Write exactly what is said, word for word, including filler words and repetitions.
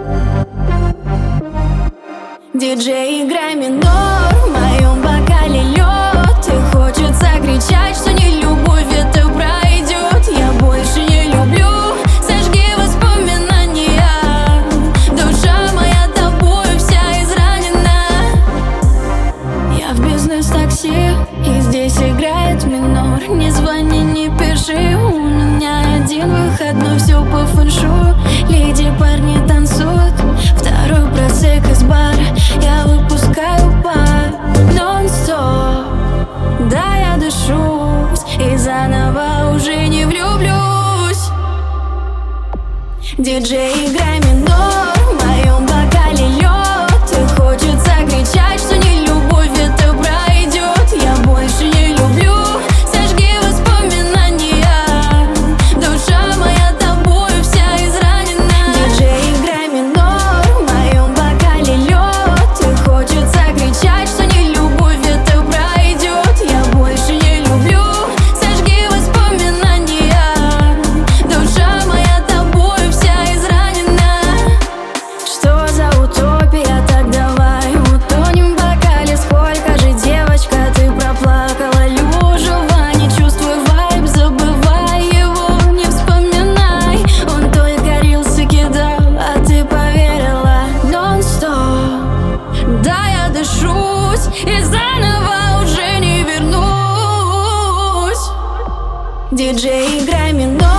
Диджей, играй минор, в моем бокале лед. И хочется кричать, что не любовь это пройдет. Я больше не люблю, сожги воспоминания. Душа моя тобой вся изранена. Я в бизнес-такси, и здесь играет минор. Не звони, не пиши, у меня один выходной. Все по фэншую, леди, парни танцуют. Второй просек из бара, я выпускаю пар нон-стоп. Да, я дышусь и заново уже не влюблюсь. Диджей, играй минор, в моем бокале лед. И хочется кричать, что не любовь это пройдет. Я больше не люблю, сожги воспоминания. Душа моя тобой вся изранена. Диджей, играй минор, в моем бокале лед. И хочется кричать, что не любовь это пройдет. Я больше не люблю, сожги воспоминания. Душа моя тобой вся изранена. Что за утопия, так давай утонем в бокале. Сколько же, девочка, ты проплакала лежа в ванне. Чувствуй вайб, забывай его, не вспоминай. Он только рилсы кидал, а ты поверила нон-стоп. Да, я дышусь и заново уже не вернусь. Диджей, играй минор.